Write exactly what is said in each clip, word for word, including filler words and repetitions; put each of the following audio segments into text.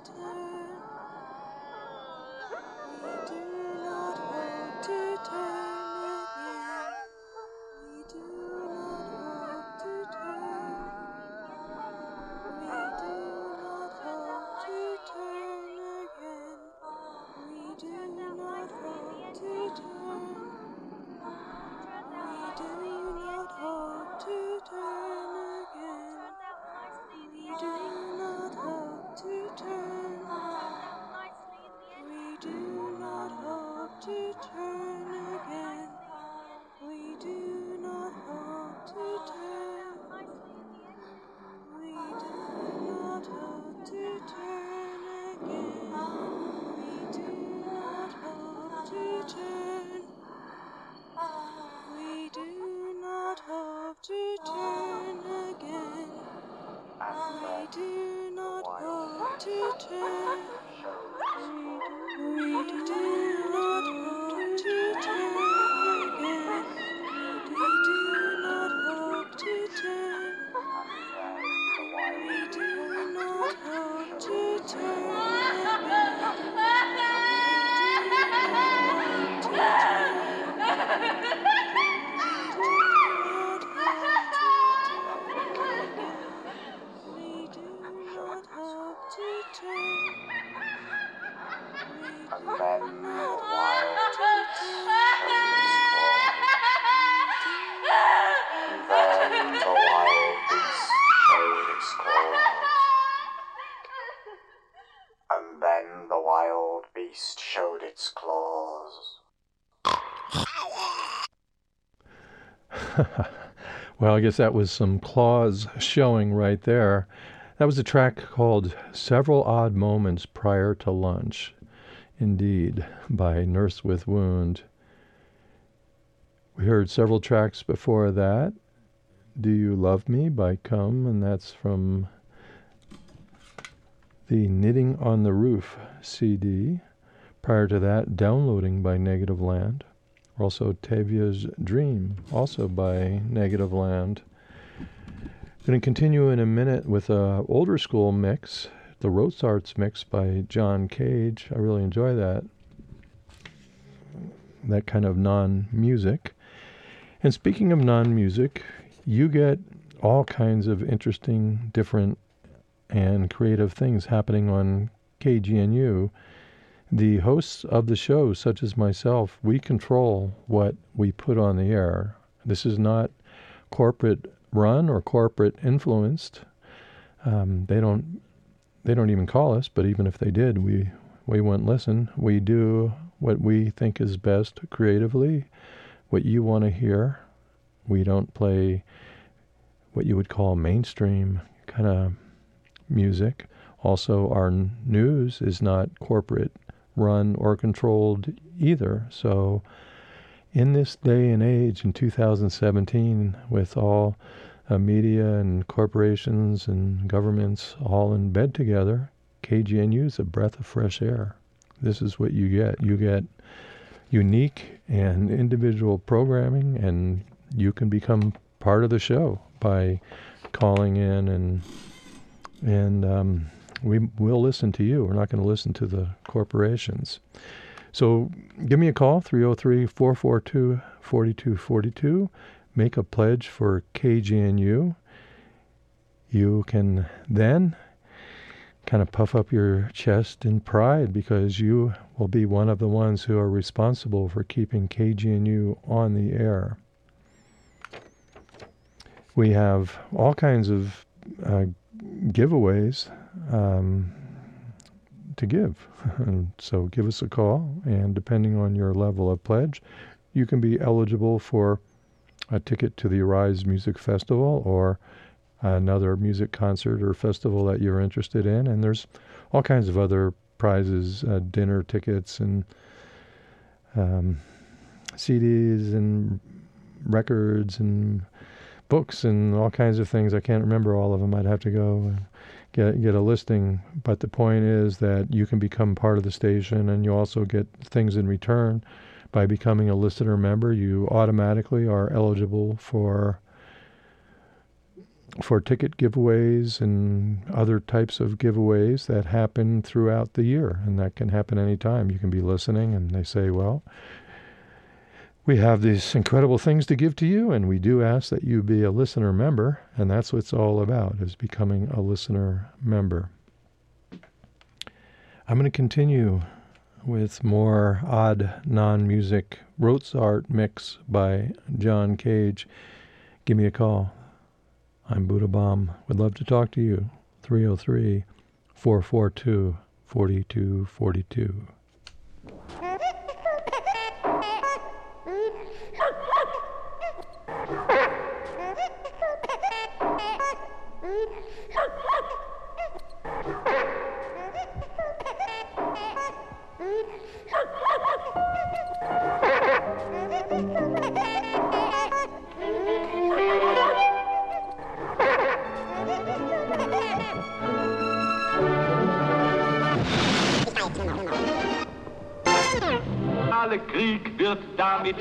Well, I guess that was some claws showing right there. That was a track called Several Odd Moments Prior to Lunch, indeed, by Nurse with Wound. We heard several tracks before that. Do You Love Me by Come, and that's from the Knitting on the Roof C D. Prior to that, Downloading by Negative Land. Also, Tavia's Dream, also by Negative Land. Going to continue in a minute with a older school mix, the Rotsarts mix by John Cage. I really enjoy that. That kind of non-music. And speaking of non-music, you get all kinds of interesting, different, and creative things happening on K G N U. The hosts of the show, such as myself, we control what we put on the air. This is not corporate run or corporate influenced. Um, they don't they don't even call us, but even if they did, we we wouldn't listen. We do what we think is best creatively, what you want to hear. We don't play what you would call mainstream kind of music. Also, our news is not corporate run or controlled either. So in this day and age, in two thousand seventeen, with all uh, media and corporations and governments all in bed together, K G N U is a breath of fresh air. This is what you get. You get unique and individual programming, and you can become part of the show by calling in, and and um, we will listen to you. We're not going to listen to the corporations. So give me a call, three oh three, four four two, four two four two. Make a pledge for K G N U. You can then kind of puff up your chest in pride because you will be one of the ones who are responsible for keeping K G N U on the air. We have all kinds of uh, giveaways um, to give. So give us a call, and depending on your level of pledge, you can be eligible for a ticket to the Arise Music Festival or another music concert or festival that you're interested in. And there's all kinds of other prizes, uh, dinner tickets and um, C Ds and records and books and all kinds of things. I can't remember all of them. I'd have to go and get get a listing. But the point is that you can become part of the station, and you also get things in return. By becoming a listener member, you automatically are eligible for for ticket giveaways and other types of giveaways that happen throughout the year. And that can happen anytime. You can be listening and they say, well, we have these incredible things to give to you, and we do ask that you be a listener member. And that's what it's all about, is becoming a listener member. I'm going to continue with more odd non-music Rozart mix by John Cage. Give me a call. I'm Buddha Bomb. Would love to talk to you. three oh three, four four two, four two four two. Krieg wird damit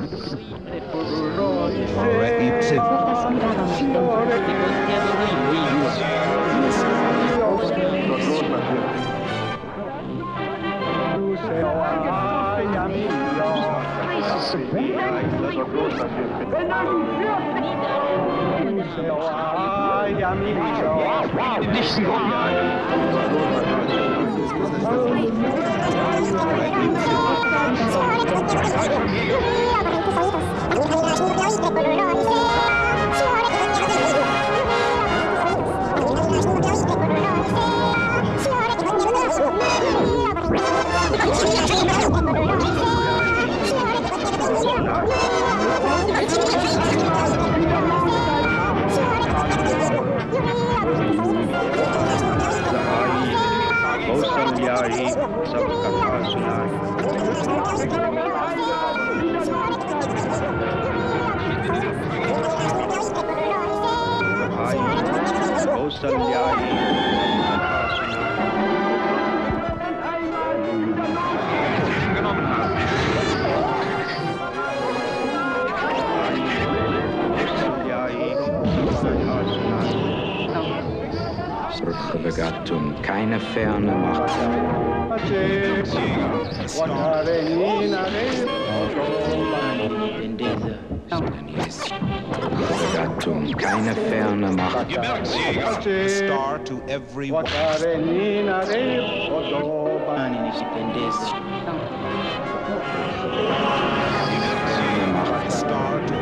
Begattung keine ferne Macht. In dieser Begattung keine ferne Macht. A star to every one. Star to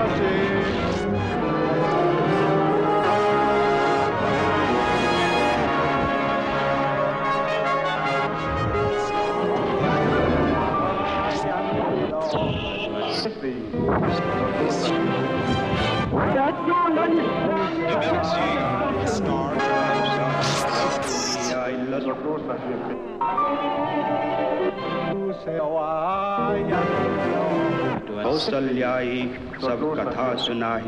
कौशल्यायी सब कथा सुनाही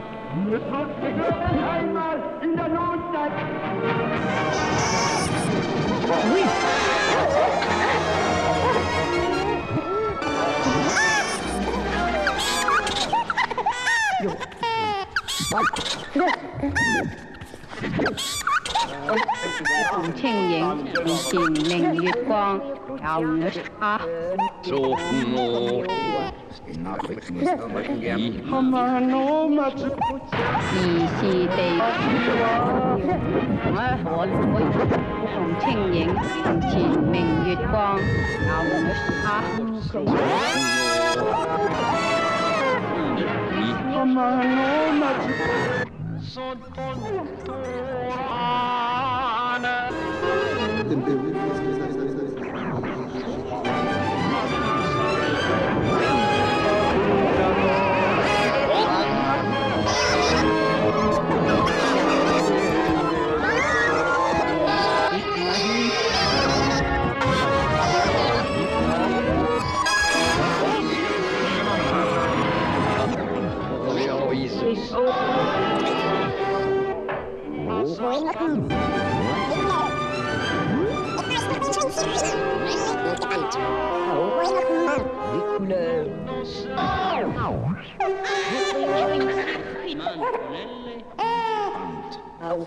gebannt.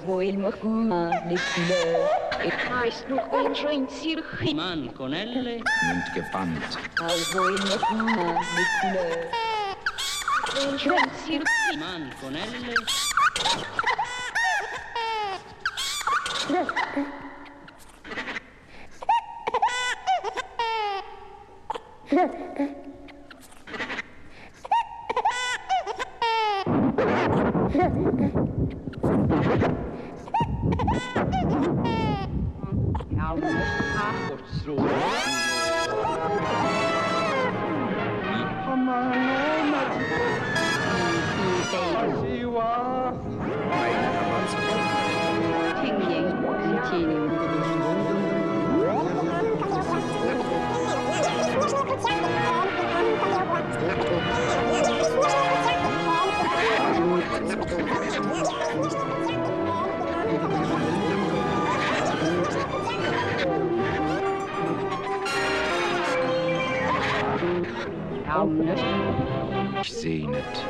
Man Conelle. Mund gebannt. Man Conelle. Ich seh nicht.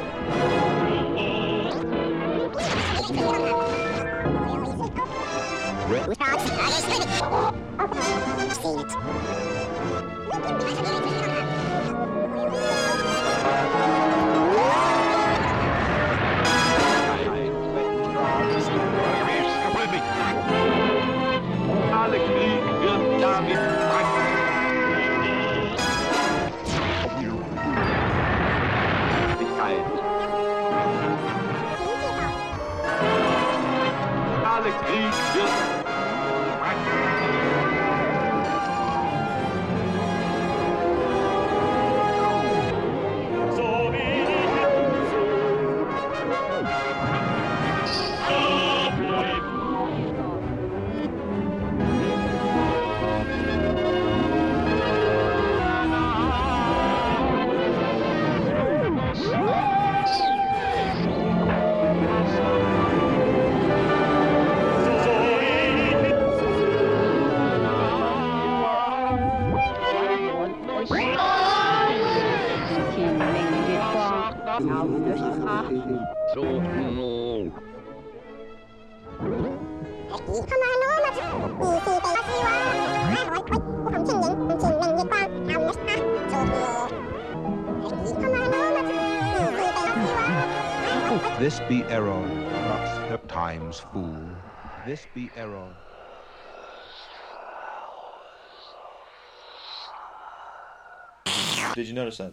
Alle Krieg wird damit Alle Krieg wird This be error, not the time's fool. This be error. Did you notice that?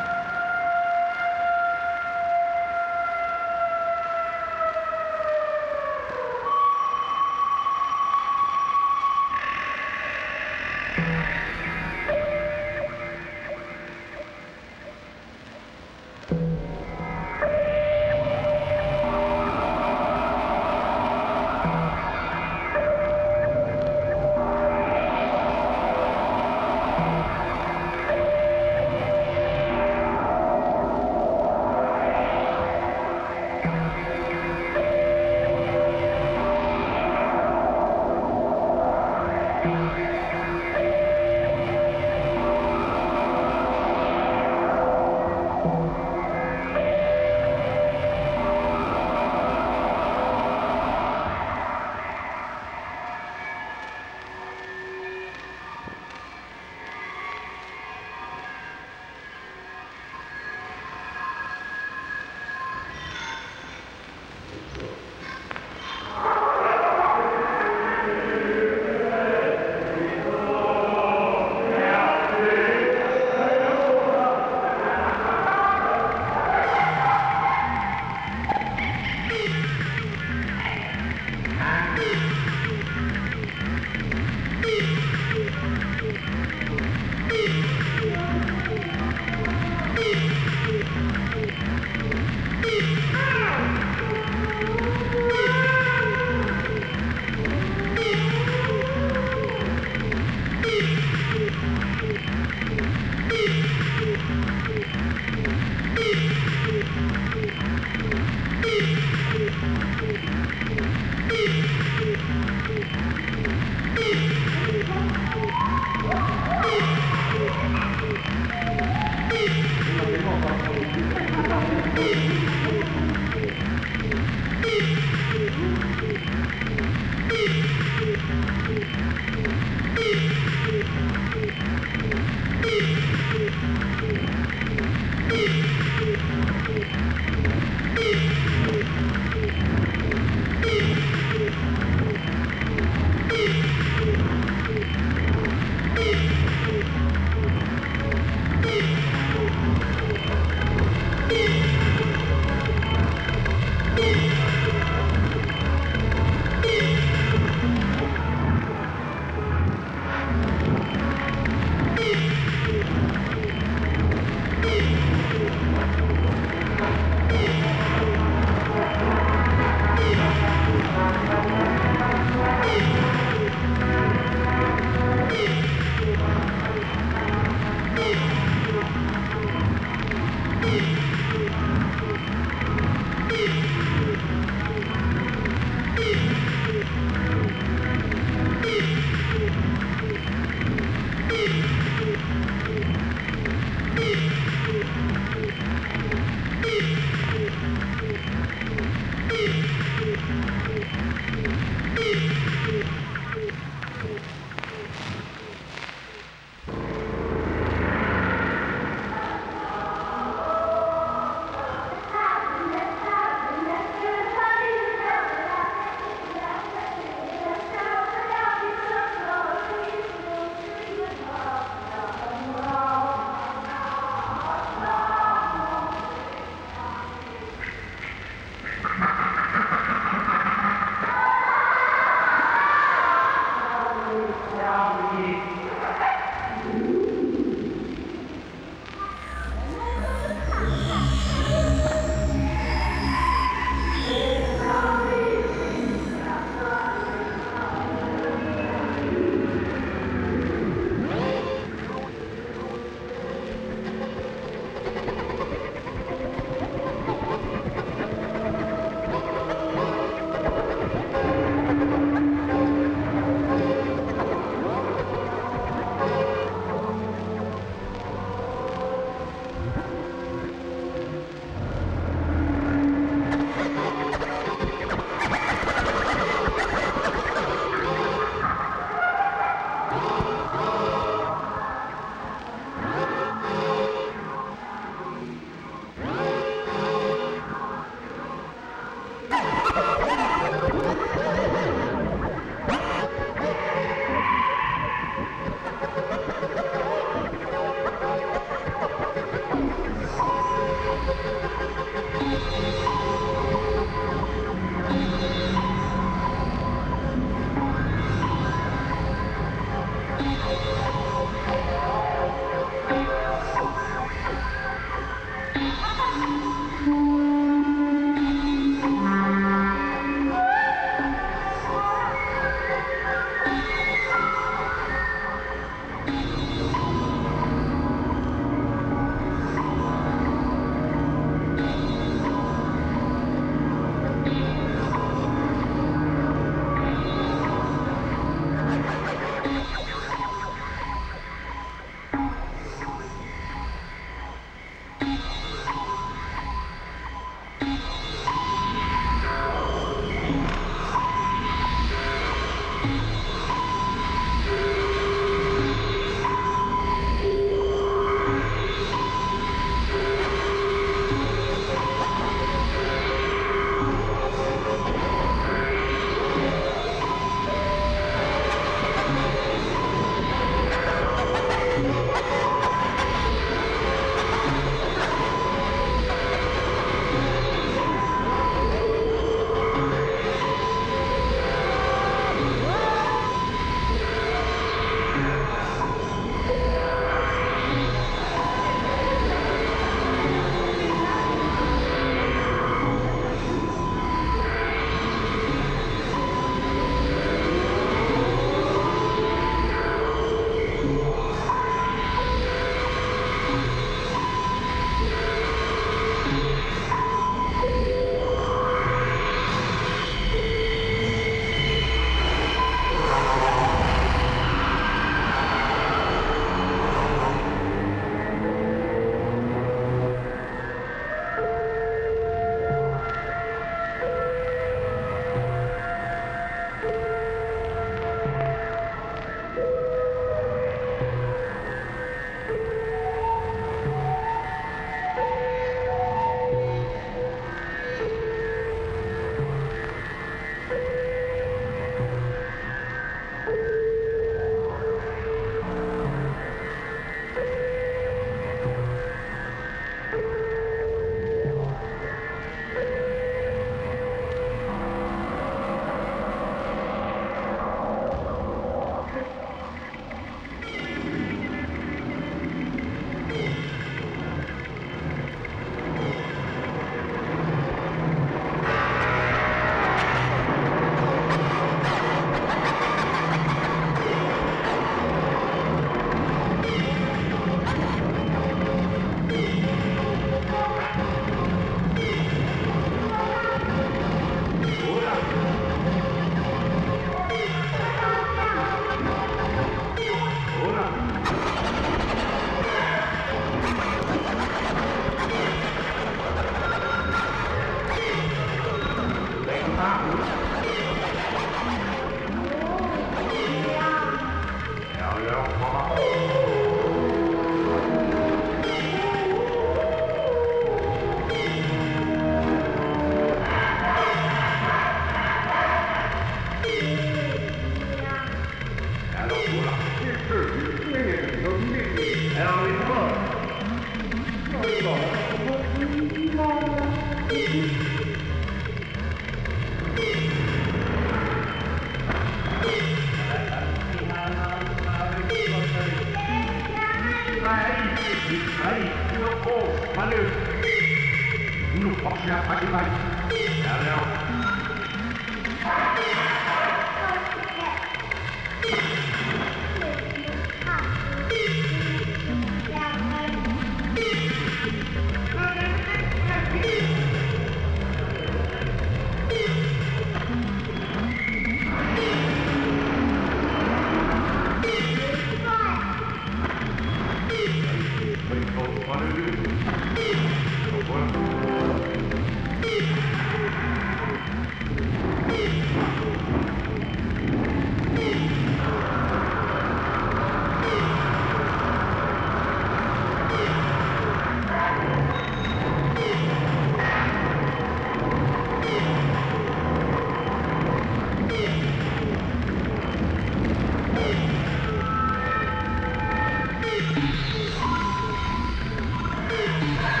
Thank you.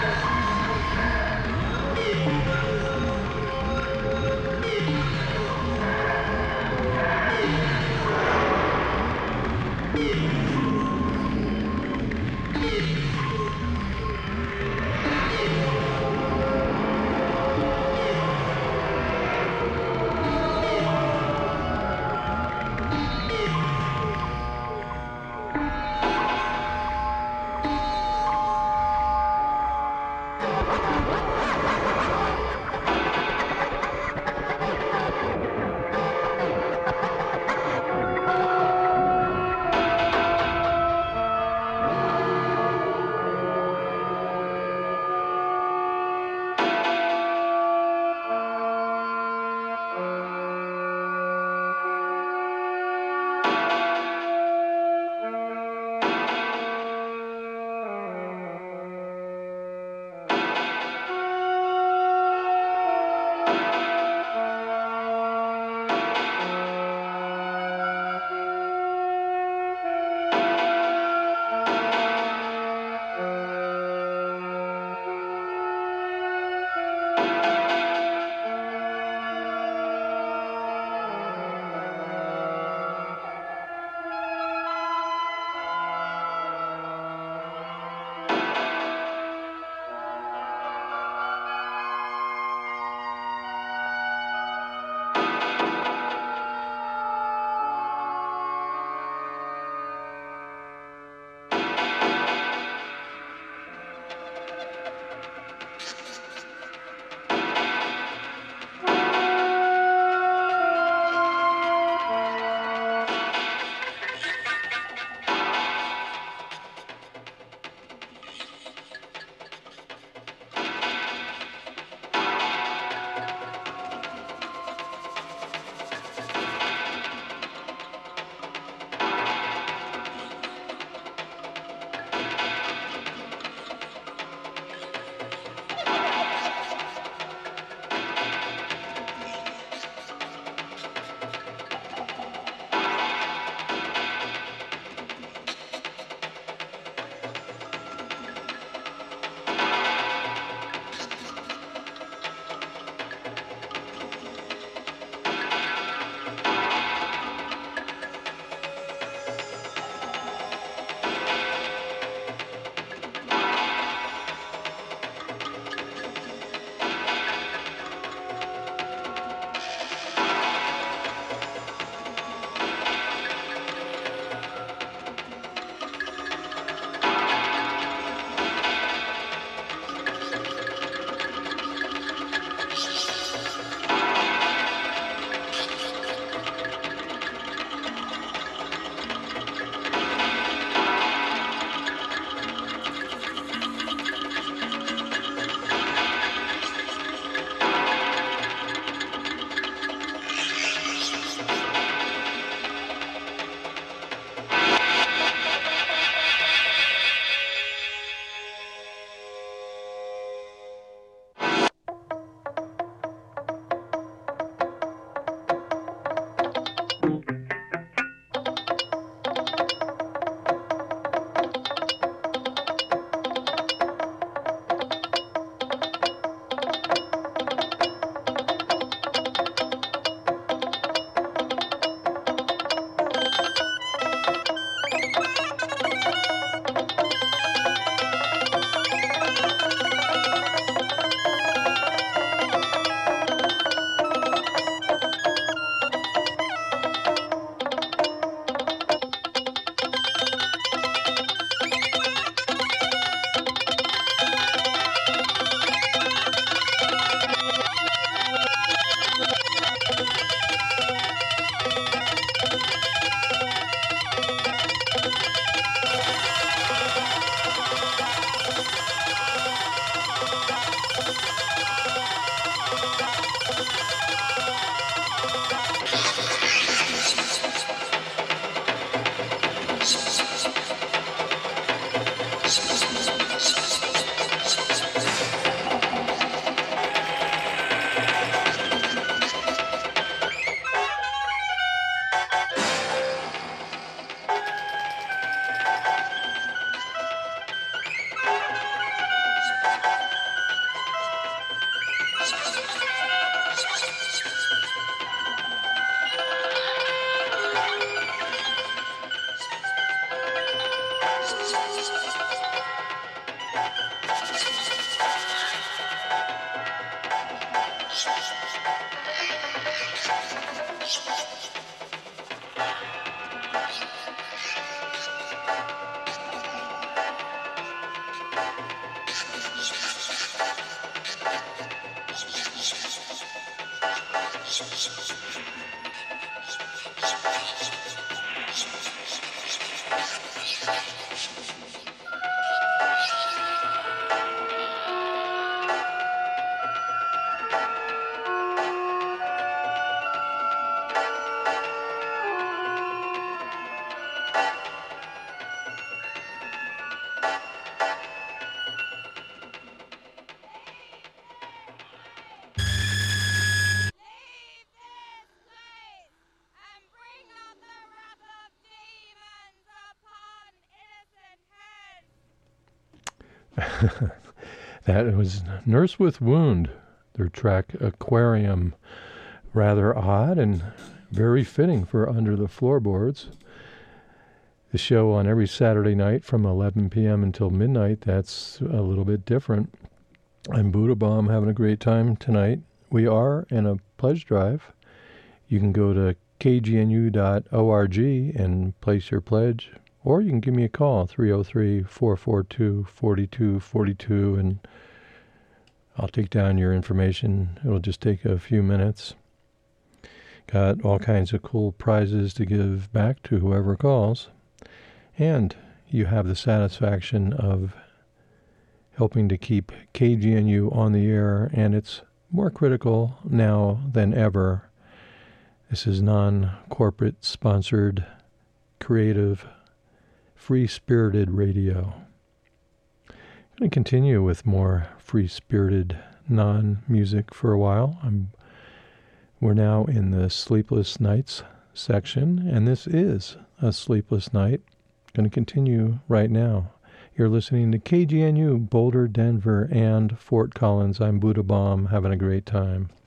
That was Nurse with Wound, their track Aquarium. Rather odd and very fitting for Under the Floorboards. The show on every Saturday night from eleven p.m. until midnight, that's a little bit different. I'm Buddha Bomb, having a great time tonight. We are in a pledge drive. You can go to k g n u dot org and place your pledge. Or you can give me a call, three oh three, four four two, four two four two, and I'll take down your information. It'll just take a few minutes. Got all kinds of cool prizes to give back to whoever calls. And you have the satisfaction of helping to keep K G N U on the air, and it's more critical now than ever. This is non-corporate sponsored, creative, free-spirited radio. I'm going to continue with more free-spirited non-music for a while. I'm, we're now in the Sleepless Nights section, and this is a sleepless night. Going to continue right now. You're listening to K G N U, Boulder, Denver, and Fort Collins. I'm Buddha Bomb, having a great time.